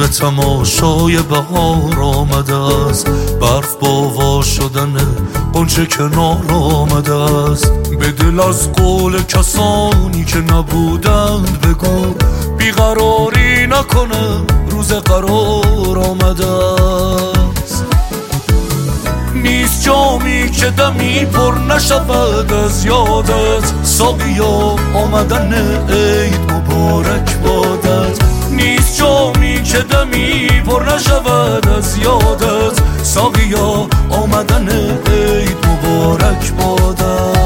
به تماشای بهار آمده است، برف با وا شدن غنچه کنار آمده است. به دل از قول کسانی که نبودند بگو، بیقراری نکنه روز قرار آمده است. نیست جامی که دمی پر نشود از یادت، ساقیا آمدن عید مبارک بادت. نیست جامی که دمی پر نشود از یادت، ساقیا آمدن عید مبارک بادت.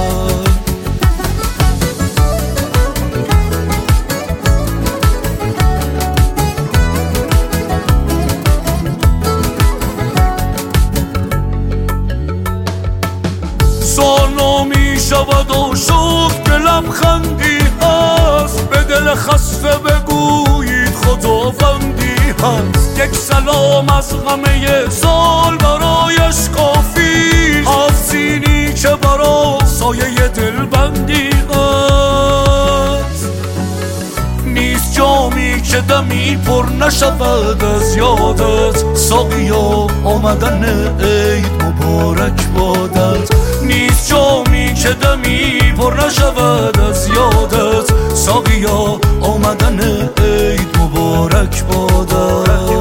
سال می شود و شکر که لبخندی هست، به دل خسته بگویید خداوندی هست. یک سلام از همه سال برایش کافی، آسینی که برا سایه دلبندی هست. نیست جامی که دمی پر نشود از یادت، ساقیا آمدن عید مبارک بادت. نیست جامی که دمی پر نشود از یادت، ساقیا آمدن عید مبارک بادت.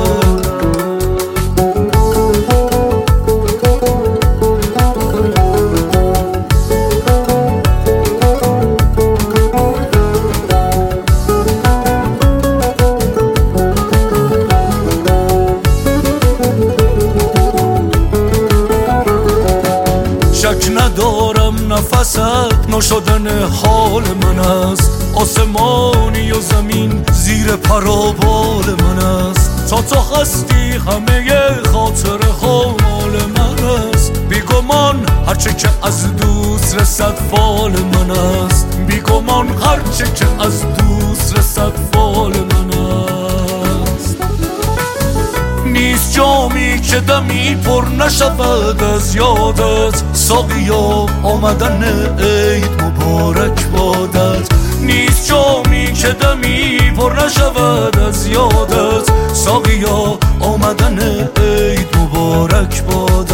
شک ندارم نفست نشدن حال من است، آسمانی و زمین زیر پرابال من است. تا تو هستی همه خاطر حال من است، بیگمان هرچه که از دوست رسد فال من است. بیگمان هرچه که از دوست رسد فال من است. نیست جامی که دمی پر نشود از یادت، ساقیا آمدن عید مبارک بادت. نیست جامی که دمی پر نشود از یادت، ساقیا آمدن عید مبارک بادت.